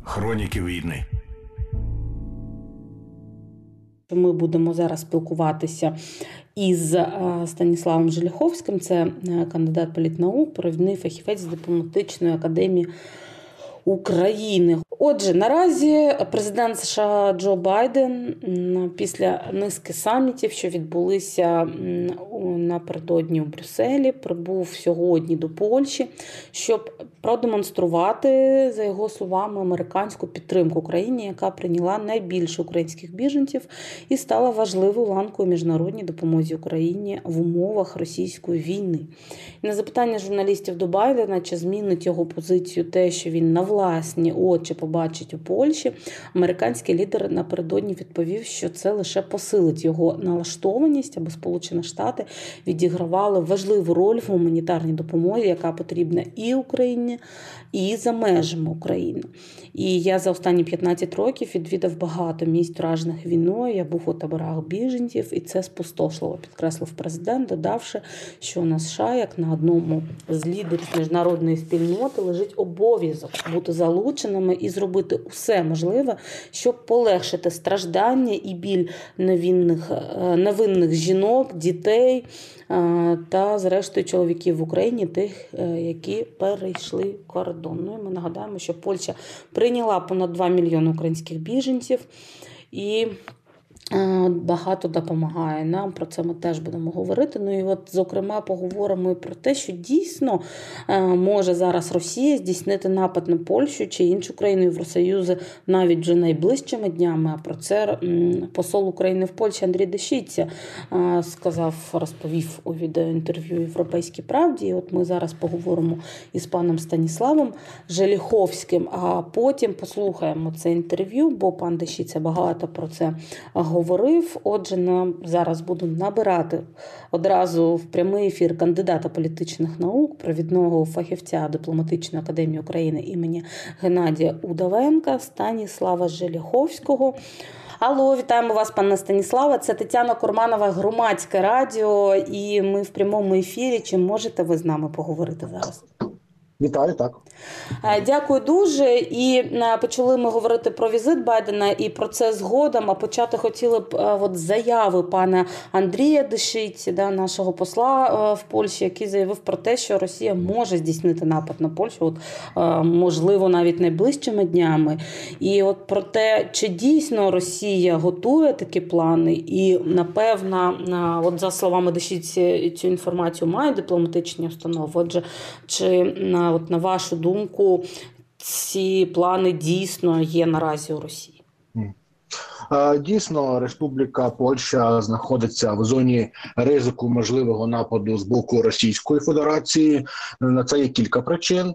Хроніки війни. Ми будемо зараз спілкуватися із Станіславом Желіховським. Це кандидат політнаук, провідний фахівець з дипломатичної академії України. Отже, наразі президент США Джо Байден після низки самітів, що відбулися напередодні у Брюсселі, прибув сьогодні до Польщі, щоб продемонструвати, за його словами, американську підтримку Україні, яка прийняла найбільше українських біженців і стала важливою ланкою міжнародній допомозі Україні в умовах російської війни. І на запитання журналістів до Байдена, чи змінить його позицію те, що він на власні очі побачить у Польщі, американський лідер напередодні відповів, що це лише посилить його налаштованість, аби Сполучені Штати відігравали важливу роль в гуманітарній допомозі, яка потрібна і Україні, і за межами України. І я за останні 15 років відвідав багато місць, вражених війною, я був у таборах біженців, і це спустошливо, підкреслив президент, додавши, що на США, як на одному з лідерів міжнародної спільноти, лежить обов'язок бути залученими і зробити усе можливе, щоб полегшити страждання і біль невинних жінок, дітей та, зрештою, чоловіків в Україні, тих, які перейшли кордон. Ну, і ми нагадаємо, що Польща прийняла понад 2 мільйони українських біженців і багато допомагає нам, про це ми теж будемо говорити. Ну і от, зокрема, поговоримо і про те, що дійсно може зараз Росія здійснити напад на Польщу чи іншу країну Євросоюзу навіть вже найближчими днями. А про це посол України в Польщі Андрій Дещиця розповів у відеоінтерв'ю «Європейській правді». І от ми зараз поговоримо із паном Станіславом Желіховським, а потім послухаємо це інтерв'ю, бо пан Дещиця багато про це говорив. Отже, зараз буду набирати одразу в прямий ефір кандидата політичних наук, провідного фахівця Дипломатичної академії України імені Геннадія Удовенка, Станіслава Желіховського. Алло, вітаємо вас, пане Станіславе. Це Тетяна Курманова, Громадське радіо, і ми в прямому ефірі. Чи можете ви з нами поговорити зараз? Вітаю, так. Дякую дуже. І почали ми говорити про візит Байдена і про це згодом, а почати хотіли б з заяви пана Андрія Дещиці, нашого посла в Польщі, який заявив про те, що Росія може здійснити напад на Польщу, можливо, навіть найближчими днями. І от про те, чи дійсно Росія готує такі плани і, напевно, за словами Дещиці, цю інформацію мають дипломатичні установи. Отже, чи на вашу думку, ці плани дійсно є наразі у Росії? Дійсно, Республіка Польща знаходиться в зоні ризику можливого нападу з боку Російської Федерації. На це є кілька причин.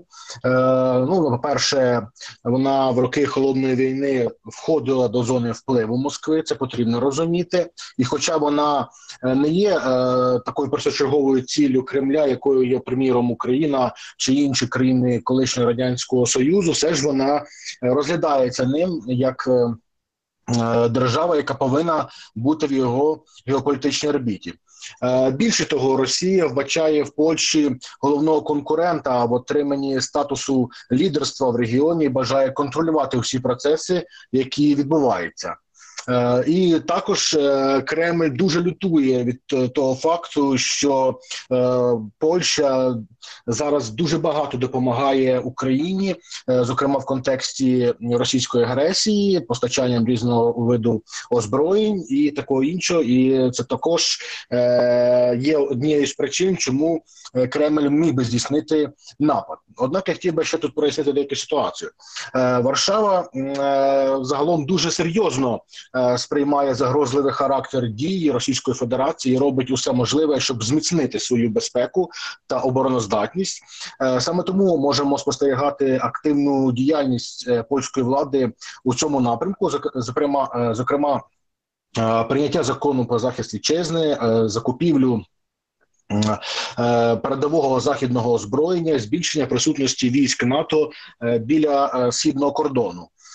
По-перше, вона в роки Холодної війни входила до зони впливу Москви, це потрібно розуміти. І хоча вона не є такою першочерговою ціллю Кремля, якою є, приміром, Україна чи інші країни колишнього Радянського Союзу, все ж вона розглядається ним як держава, яка повинна бути в його геополітичній орбіті. Більше того, Росія вбачає в Польщі головного конкурента в отриманні статусу лідерства в регіоні і бажає контролювати всі процеси, які відбуваються. І також Кремль дуже лютує від того факту, що Польща зараз дуже багато допомагає Україні, зокрема в контексті російської агресії, постачанням різного виду озброєнь і такого іншого. І це також є однією з причин, чому Кремль міг би здійснити напад. Однак я хотів би ще тут прояснити деяку ситуацію. Варшава загалом дуже серйозно сприймає загрозливий характер дії Російської Федерації і робить усе можливе, щоб зміцнити свою безпеку та обороноздатність. Саме тому можемо спостерігати активну діяльність польської влади у цьому напрямку, зокрема прийняття закону про захист вітчизни, закупівлю передового західного озброєння, збільшення присутності військ НАТО біля східного кордону.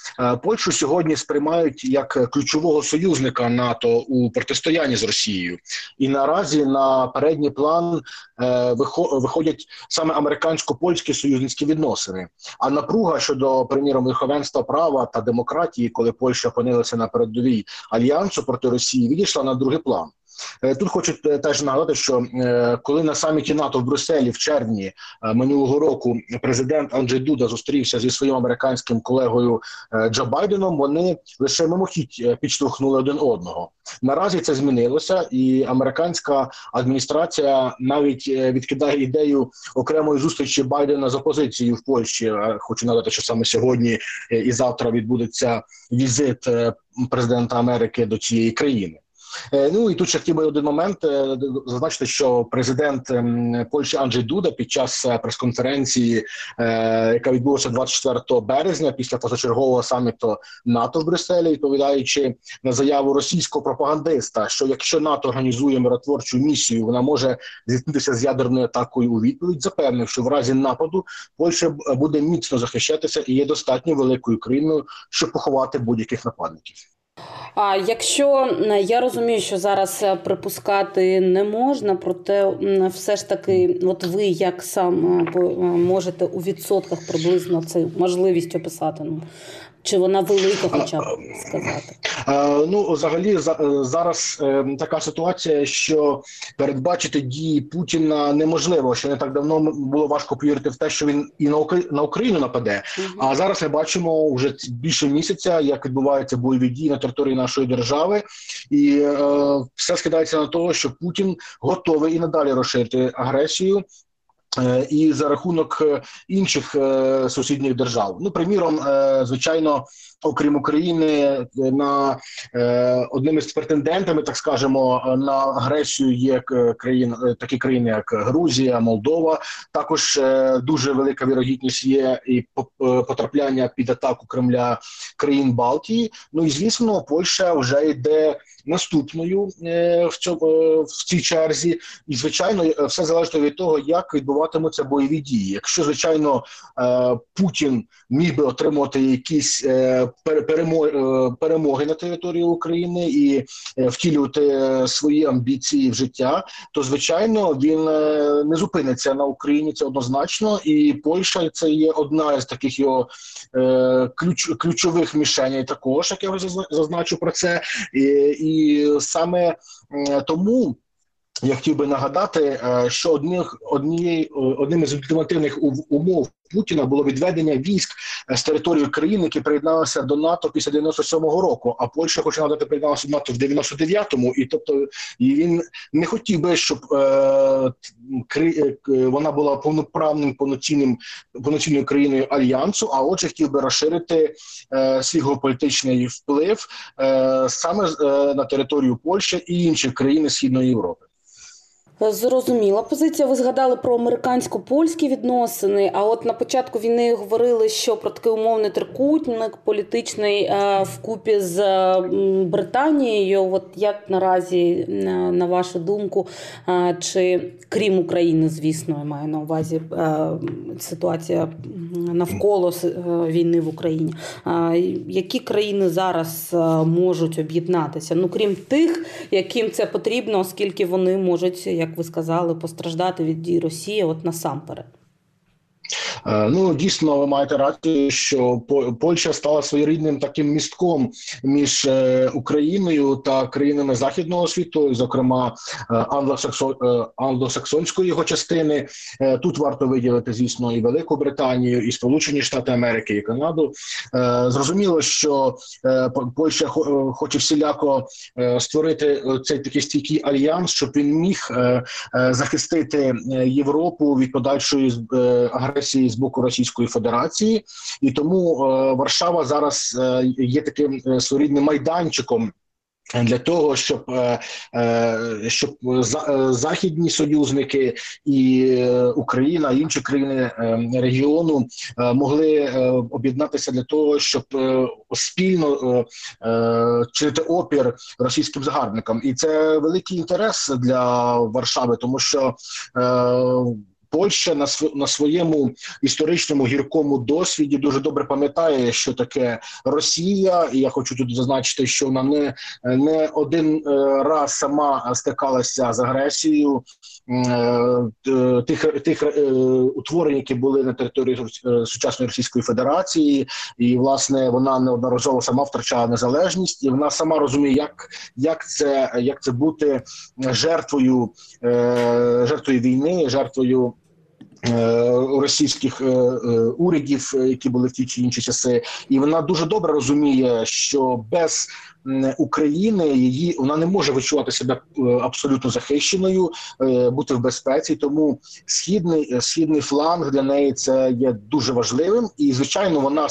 Польщу сьогодні сприймають як ключового союзника НАТО у протистоянні з Росією. І наразі на передній план виходять саме американсько-польські союзницькі відносини. А напруга щодо, приміром, верховенства права та демократії, коли Польща опинилася на передовій альянсу проти Росії, відійшла на другий план. Тут хочу теж нагадати, що коли на саміті НАТО в Брюсселі в червні минулого року президент Анджей Дуда зустрівся зі своїм американським колегою Джо Байденом, вони лише мимохідь підштовхнули один одного. Наразі це змінилося, і американська адміністрація навіть відкидає ідею окремої зустрічі Байдена з опозицією в Польщі. Хочу нагадати, що саме сьогодні і завтра відбудеться візит президента Америки до цієї країни. Ну і тут ще хотів би один момент зазначити, що президент Польщі Анджей Дуда під час прес-конференції, яка відбулася 24 березня після позачергового саміту НАТО в Брюсселі, відповідаючи на заяву російського пропагандиста, що якщо НАТО організує миротворчу місію, вона може зіткнутися з ядерною атакою у відповідь, запевнив, що в разі нападу Польща буде міцно захищатися і є достатньо великою країною, щоб поховати будь-яких нападників. А якщо я розумію, що зараз припускати не можна, проте все ж таки, от ви як сам можете у відсотках приблизно цю можливість описати? Чи вона велика, хоча б сказати? Ну, взагалі, зараз така ситуація, що передбачити дії Путіна неможливо. Ще не так давно було важко повірити в те, що він і на Україну нападе. А зараз ми бачимо вже більше місяця, як відбуваються бойові дії на території нашої держави. І все скидається на те, що Путін готовий і надалі розширити агресію. І за рахунок інших сусідніх держав. Ну, приміром, звичайно, окрім України, одним із претендентами, так скажемо, на агресію є такі країни, як Грузія, Молдова. Також дуже велика вірогідність є і потрапляння під атаку Кремля країн Балтії. Ну і, звісно, Польща вже йде наступною в цій черзі. І, звичайно, все залежить від того, як відбуватимуться бойові дії. Якщо, звичайно, Путін міг би отримувати якісь перемоги на території України і втілювати свої амбіції в життя, то, звичайно, він не зупиниться на Україні, це однозначно. І Польща – це є одна з таких його ключових мішеней також, як я вже зазначу про це. І саме тому я хотів би нагадати, що одним із ультимативних умов Путіна було відведення військ з території країн, які приєдналися до НАТО після 97-го року, а Польща, хочу нагадати, приєдналася до НАТО в 99-му, і він не хотів би, щоб вона була повноцінною країною Альянсу, а отже хотів би розширити свій геополітичний вплив саме на територію Польщі і інших країн Східної Європи. Зрозуміла позиція. Ви згадали про американсько-польські відносини, а от на початку війни говорили, що про такий умовний трикутник політичний вкупі з Британією. От як наразі, на вашу думку, чи крім України, звісно, я маю на увазі ситуація навколо війни в Україні, які країни зараз можуть об'єднатися? Ну, крім тих, яким це потрібно, оскільки вони можуть, як ви сказали, постраждати від дій Росії, от насамперед. Ну, дійсно, ви маєте рацію, що Польща стала своєрідним таким містком між Україною та країнами Західного світу, зокрема англосаксонської його частини. Тут варто виділити, звісно, і Велику Британію, і Сполучені Штати Америки, і Канаду. Зрозуміло, що Польща хоче всіляко створити цей такий стійкий альянс, щоб він міг захистити Європу від подальшої агресії з боку Російської Федерації, і тому Варшава зараз є таким своєрідним майданчиком для того, щоб західні союзники і Україна, і інші країни регіону могли об'єднатися для того, щоб спільно чинити опір російським загарбникам. І це великий інтерес для Варшави, тому що Польща на своєму історичному гіркому досвіді дуже добре пам'ятає, що таке Росія, і я хочу тут зазначити, що вона не один раз сама стикалася з агресією тих утворень, які були на території сучасної Російської Федерації, і, власне, вона неодноразово сама втрачала незалежність, і вона сама розуміє, як це бути жертвою війни, жертвою російських урядів, які були в ті чи інші часи. І вона дуже добре розуміє, що без України вона не може відчувати себе абсолютно захищеною, бути в безпеці. Тому східний фланг для неї це є дуже важливим. І, звичайно, вона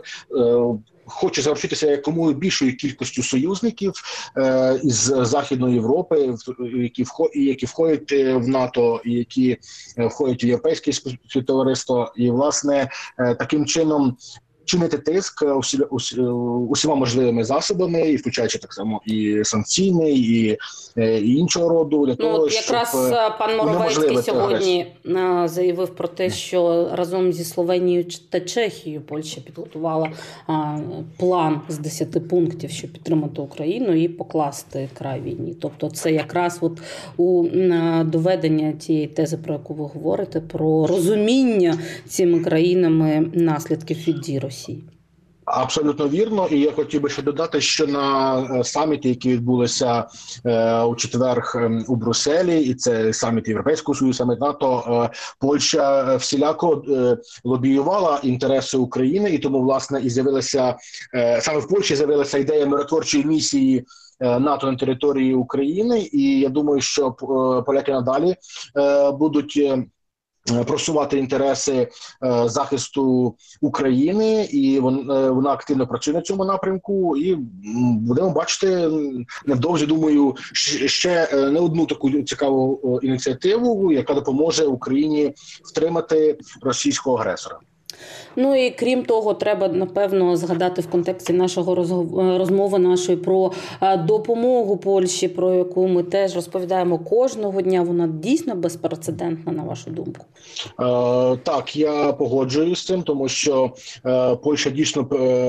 хоче заручитися якомога більшою кількістю союзників із Західної Європи, які входять в НАТО, і які входять в Європейське співтовариство. І, власне, таким чином чинити тиск усіма можливими засобами, і включаючи так само і санкційний, і іншого роду, для того, якраз щоб пан Моровецький сьогодні заявив про те, що разом зі Словенією та Чехією Польща підготувала план з 10 пунктів, щоб підтримати Україну і покласти край війні. Тобто це якраз у доведення тієї тези, про яку ви говорите, про розуміння цими країнами наслідків від дій Росії. Абсолютно вірно. І я хотів би ще додати, що на саміті, які відбулися у четвер у Брюсселі, і це саміт Європейського Союзу, саміт НАТО, Польща всіляко лобіювала інтереси України, і тому, власне, і з'явилася, саме в Польщі з'явилася ідея миротворчої місії НАТО на території України, і я думаю, що поляки надалі будуть просувати інтереси захисту України, і вона активно працює на цьому напрямку, і будемо бачити невдовзі, думаю, ще не одну таку цікаву ініціативу, яка допоможе Україні втримати російського агресора. Ну і крім того, треба, напевно, згадати в контексті нашого розмови нашої про допомогу Польщі, про яку ми теж розповідаємо кожного дня. Вона дійсно безпрецедентна, на вашу думку? Так, я погоджуюсь з цим, тому що Польща дійсно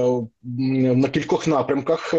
на кількох напрямках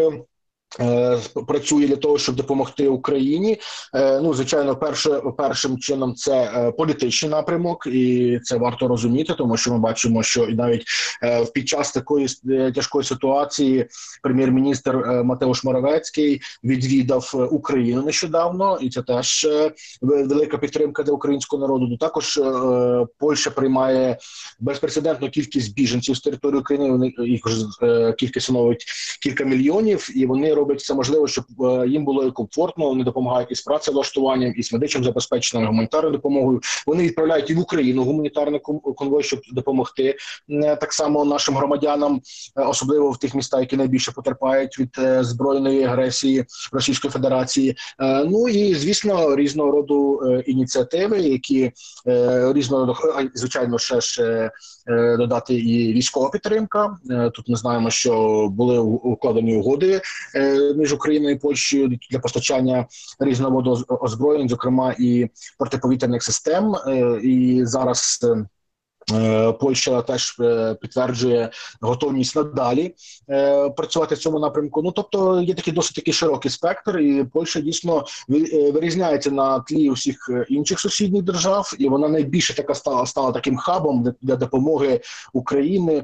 працює для того, щоб допомогти Україні. Ну, звичайно, першим чином це політичний напрямок, і це варто розуміти, тому що ми бачимо, що і навіть під час такої тяжкої ситуації прем'єр-міністр Матеуш Моровецький відвідав Україну нещодавно, і це теж велика підтримка для українського народу. Також Польща приймає безпрецедентну кількість біженців з території України, їх кількість становить кілька мільйонів, і вони роблять все можливе, щоб їм було комфортно, вони допомагають із працевлаштуванням, із медичним забезпеченням, гуманітарною допомогою. Вони відправляють і в Україну гуманітарний конвой, щоб допомогти так само нашим громадянам, особливо в тих містах, які найбільше потерпають від збройної агресії Російської Федерації. Ну і, звісно, різного роду ініціативи, які різного роду, звичайно, ще додати і військова підтримка. Тут ми знаємо, що були укладені угоди між Україною і Польщею для постачання різного роду озброєнь, зокрема і протиповітряних систем. І зараз Польща теж підтверджує готовність надалі працювати в цьому напрямку. Ну, тобто є такий досить такий широкий спектр, і Польща дійсно вирізняється на тлі усіх інших сусідніх держав, і вона найбільше стала таким хабом для допомоги України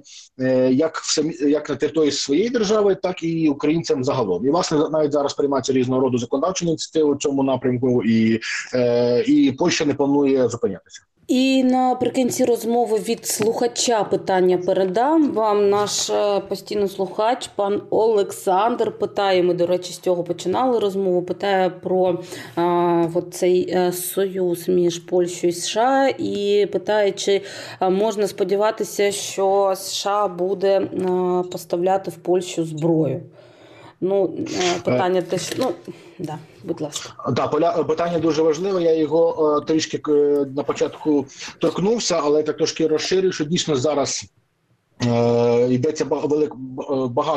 як на території своєї держави, так і українцям загалом. І, власне, навіть зараз приймаються різного роду законодавчі ініціативи в цьому напрямку, і Польща не планує зупинятися. І наприкінці розмови від слухача питання передам вам. Наш постійний слухач, пан Олександр, питає, ми, до речі, з цього починали розмову, питає про цей союз між Польщею і США і питає, чи можна сподіватися, що США буде поставляти в Польщу зброю. Ну, питання теж, да, будь ласка. Так, питання дуже важливе, я його трішки на початку торкнувся, але так трошки розширю, що дійсно зараз йдеться багато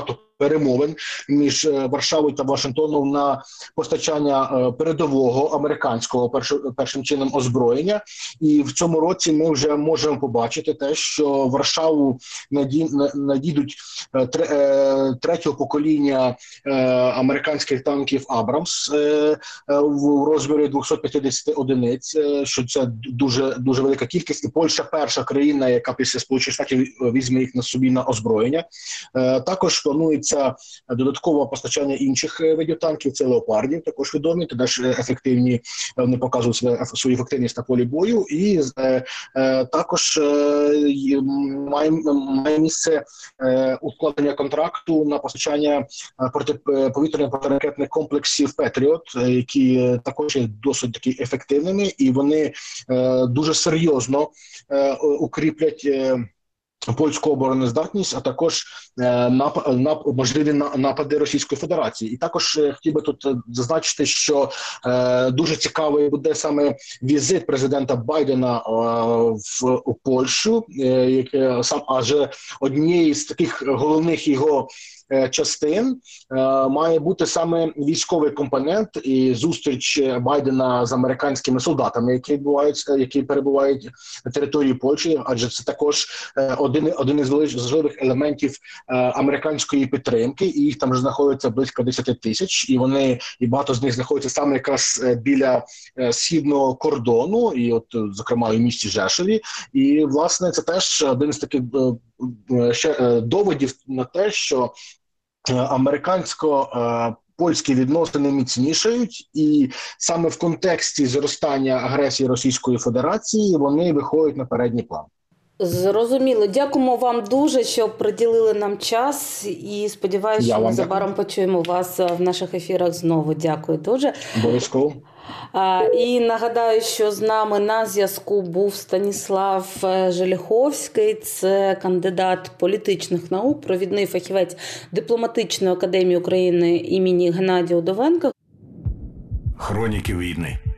перемовин між Варшавою та Вашингтоном на постачання передового американського першим чином озброєння. І в цьому році ми вже можемо побачити те, що в Варшаву надійдуть третього покоління американських танків «Абрамс» в розмірі 250 одиниць, що це дуже велика кількість. І Польща перша країна, яка після Сполучених Штатів візьме їх на собі на озброєння. Також планується додаткове постачання інших видів танків, це леопардів, також відомі, теж ефективні, вони показують свою ефективність на полі бою. І також має місце укладення контракту на постачання протиповітряних протиракетних комплексів «Петріот», які також є досить таки ефективними, і вони дуже серйозно укріплять польську обороноздатність, а також можливі напади Російської Федерації. І також хотів би тут зазначити, що дуже цікавий буде саме візит президента Байдена в Польщу, адже однією з таких головних його частин має бути саме військовий компонент і зустріч Байдена з американськими солдатами, які перебувають на території Польщі, адже це також один із важливих елементів американської підтримки, і їх там вже знаходиться близько 10 тисяч, і багато з них знаходяться саме якраз біля східного кордону, і от, зокрема, у місті Жешові. І, власне, це теж один з таких ще доводів на те, що американсько-польські відносини міцнішають, і саме в контексті зростання агресії Російської Федерації вони виходять на передній план. Зрозуміло. Дякуємо вам дуже, що приділили нам час, і сподіваюся, що незабаром почуємо вас в наших ефірах знову. Дякую дуже. Обов'язково. І нагадаю, що з нами на зв'язку був Станіслав Желіховський, це кандидат політичних наук, провідний фахівець Дипломатичної академії України імені Геннадія Удовенка. Хроніки війни.